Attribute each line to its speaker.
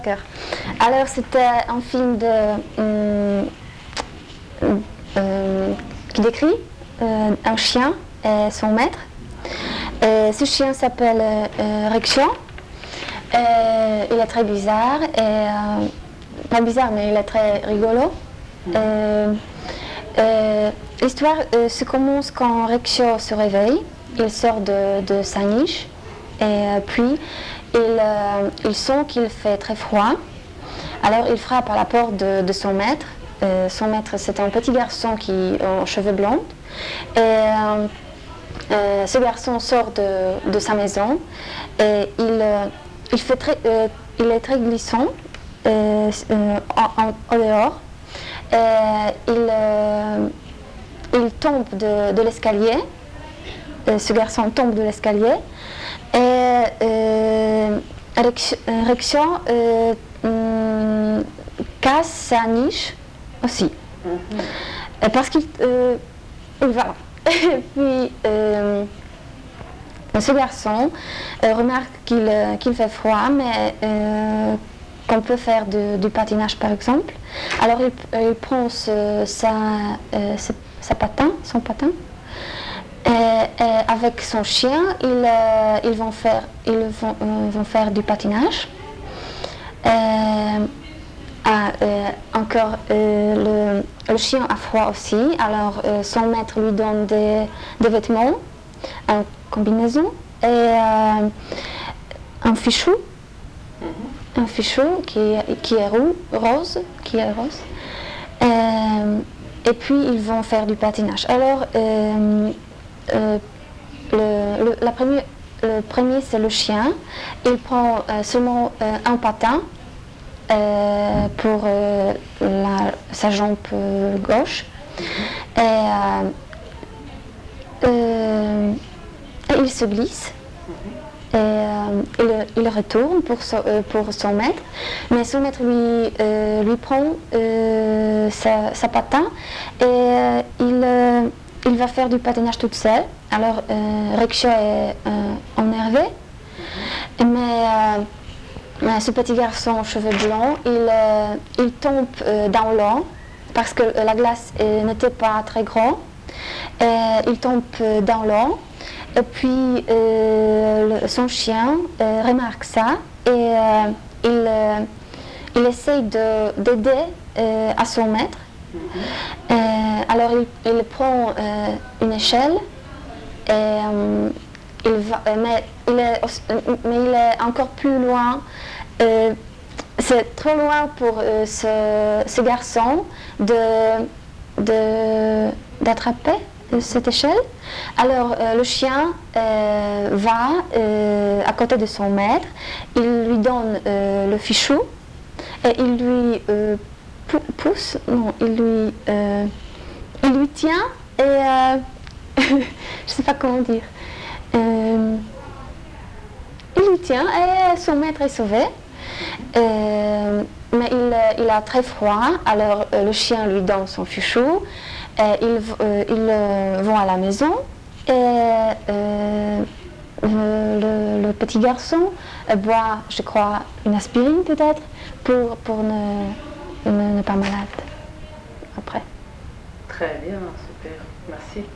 Speaker 1: Alors c'était un film qui décrit un chien et son maître. Ce chien s'appelle Rexio. Il est très bizarre, pas bizarre mais il est très rigolo. L'histoire se commence quand Rexio se réveille. Il sort de sa niche et puis il sent qu'il fait très froid. Alors il frappe à la porte de son maître. Son maître, c'est un petit garçon qui a cheveux blancs. Et ce garçon sort de sa maison et il est très glissant au dehors. Et il tombe de l'escalier. Ce garçon tombe de l'escalier et Rexio casse sa niche aussi. Parce qu'il voilà. Puis ce garçon remarque qu'il fait froid, mais qu'on peut faire du patinage par exemple. Alors il prend son patin. Et avec son chien, ils vont faire du patinage. Encore, le chien a froid aussi, alors son maître lui donne des vêtements, une combinaison et un fichou qui est rose. Et puis ils vont faire du patinage. Alors le premier c'est le chien. Il prend seulement un patin pour sa jambe gauche et il se glisse et il retourne pour son maître, mais son maître lui prend sa patin et il va faire du patinage toute seule. Alors Rexio est énervé, mais ce petit garçon aux cheveux blancs, il tombe dans l'eau parce que la glace n'était pas très grande. Il tombe dans l'eau et puis son chien remarque ça et il essaye d'aider à son maître. Alors il prend une échelle et mais il est encore plus loin. C'est trop loin pour ce garçon d'attraper cette échelle. Alors le chien va à côté de son maître, il lui donne le fichou et il lui pousse, non, il lui tient et je ne sais pas comment dire. Il lui tient et son maître est sauvé. Mais il a très froid, alors le chien lui donne son fichou. Ils vont à la maison et le petit garçon boit, je crois, une aspirine peut-être pour ne pas malade après.
Speaker 2: Très bien.